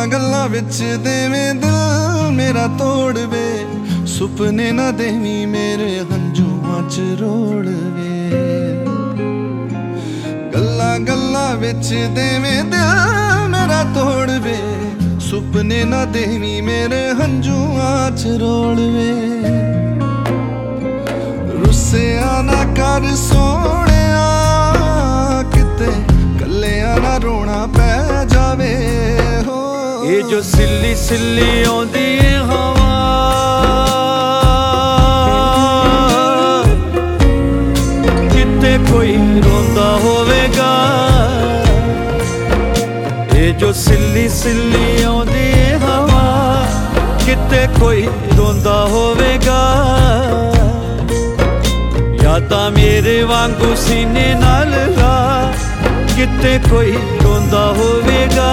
ਗੱਲਾਂ ਗੱਲਾਂ ਵਿੱਚ ਦੇਵੇਂ ਦਿਲ ਮੇਰਾ ਤੋੜਵੇ, ਸੁਪਨੇ ਨਾ ਦੇਵੀਂ ਮੇਰੇ ਹੰਝੂਆਂ ਚ ਰੋੜਵੇ। ਗੱਲਾਂ ਗੱਲਾਂ ਵਿੱਚ ਦੇਵੇਂ ਦਿਲ ਮੇਰਾ ਤੋੜਵੇ, ਸੁਪਨੇ ਨਾ ਦੇਵੀਂ ਮੇਰੇ ਹੰਝੂਆਂ ਚ ਰੋੜਵੇ। ਰੁੱਸਿਆ ਨਾ ਕਰ ਸੋਹਣਿਆ ਕਿਤੇ ਕੱਲਿਆਂ ਨਾ ਰੋਣਾ ਪੈ ਜਾਵੇ ਹੋ। ਇਹ ਜੋ ਸਿੱਲੀ ਸਿੱਲੀ ਆਉਂਦੀ ਏ ਹਵਾ, ਕਿਤੇ ਕੋਈ ਰੋਂਦਾ ਹੋਵੇਗਾ। ਇਹ ਜੋ ਸਿੱਲੀ ਸਿੱਲੀ ਆਉਂਦੀ ਏ ਹਵਾ, ਕਿਤੇ ਕੋਈ ਰੋਂਦਾ ਹੋਵੇਗਾ। ਯਾਦਾਂ ਮੇਰੇ ਵਾਂਗੂ ਸੀਨੇ ਨਾਲ ਲਾ, ਕਿਤੇ ਕੋਈ ਰੋਂਦਾ ਹੋਵੇਗਾ।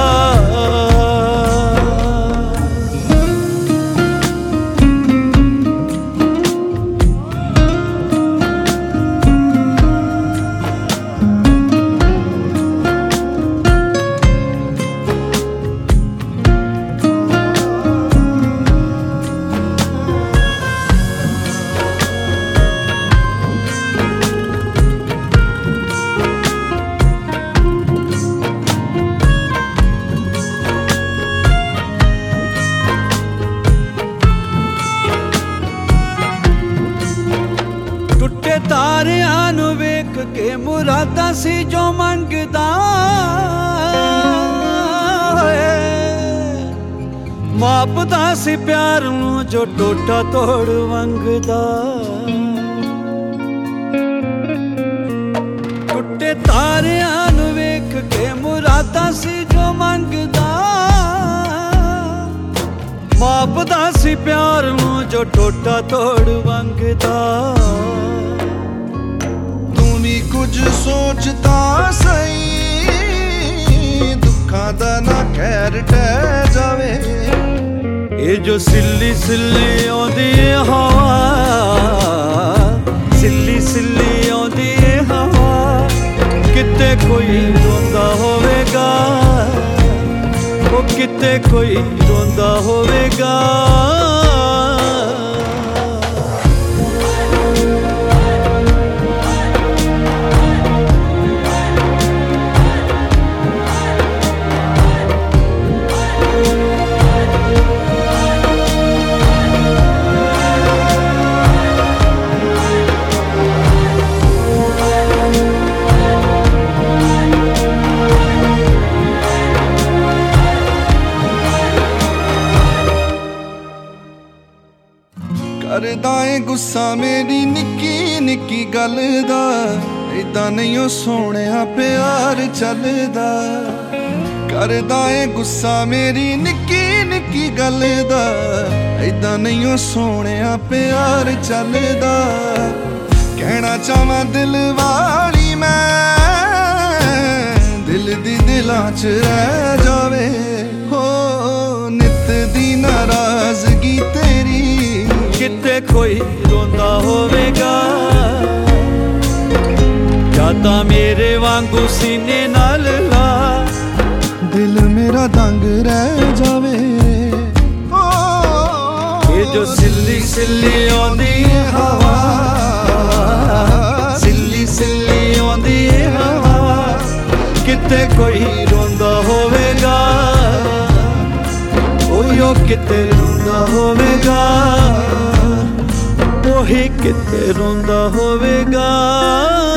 ਟੁੱਟੇ ਤਾਰਿਆਂ ਨੂੰ ਵੇਖ ਕੇ ਮੁਰਾਦਾਂ ਸੀ ਜੋ ਮੰਗਦਾ ਏ, ਮਾਪਦਾ ਸੀ ਪਿਆਰ ਨੂੰ ਜੋ ਟੋਟਾ ਤੋੜ ਵੰਗਦਾ। ਟੁੱਟੇ ਤਾਰਿਆਂ ਨੂੰ ਵੇਖ ਕੇ ਮੁਰਾਦਾਂ ਸੀ ਜੋ ਮੰਗਦਾ, ਮਾਪਦਾ ਸੀ ਪਿਆਰ ਨੂੰ ਜੋ ਟੋਟਾ ਤੋੜ ਵੰਗਦਾ। ਤੂੰ ਵੀ ਕੁਝ ਸੋਚਦਾ ਸਹੀ, ਦੁੱਖਾਂ ਦਾ ਨਾ ਖੈਰ ਟਹਿ ਜਾਵੇ। ਇਹ ਜੋ ਸਿੱਲੀ ਸਿੱਲੀ ਆਉਂਦੀ ਏ ਹਵਾ, ਸਿੱਲੀ ਸਿੱਲੀ ਆਉਂਦੀ ਏ ਹਵਾ, ਕਿਤੇ ਕੋਈ ਰੋਂਦਾ ਹੋਵੇਗਾ। ਉਹ ਕਿਤੇ ਕੋਈ ਰੋਂਦਾ ਹੋਵੇਗਾ। ਕਰਦਾ ਏ ਗੁੱਸਾ ਮੇਰੀ ਨਿੱਕੀ ਨਿੱਕੀ ਗੱਲ ਦਾ, ਏਦਾਂ ਨਹੀਂ ਓ ਸੋਹਣਿਆ ਪਿਆਰ ਚੱਲਦਾ। ਕਰਦਾ ਏ ਗੁੱਸਾ ਮੇਰੀ ਨਿੱਕੀ ਨਿੱਕੀ ਗੱਲ ਦਾ, ਏਦਾਂ ਨਹੀਂ ਓ ਸੋਹਣਿਆ ਪਿਆਰ ਚੱਲਦਾ। ਕਹਿਣਾ ਚਾਹਾਂ ਦਿਲ ਵਾਲੀ ਮੈਂ, ਦਿਲ ਦੀ ਦਿਲਾਂ ਚ ਰਹਿ ਜਾਵੇ ਹੋ। ਨਿੱਤ ਦੀ ਨਾਰਾਜ਼ਗੀ ਤੇਰੀ, ਕਿਤੇ ਕੋਈ ਰੋਂਦਾ ਹੋਵੇਗਾ। ਯਾਦਾਂ ਮੇਰੇ ਵਾਂਗੂ ਸੀਨੇ ਨਾਲ ਲਾ, ਦਿਲ ਮੇਰਾ ਦੰਗ ਰਹਿ ਜਾਵੇ। ਇਹ ਜੋ ਸਿੱਲੀ ਸਿੱਲੀ ਆਉਂਦੀ ਏ ਹਵਾ, ਸਿੱਲੀ ਸਿੱਲੀ ਆਉਂਦੀ ਏ ਹਵਾ, ਕਿਤੇ ਕੋਈ ਰੋਂਦਾ ਹੋਵੇਗਾ। ਉਹ ਕਿਤੇ ਰੋਂਦਾ ਹੋਵੇਗਾ, ਉਹੀ ਕਿਤੇ ਰੋਂਦਾ ਹੋਵੇਗਾ।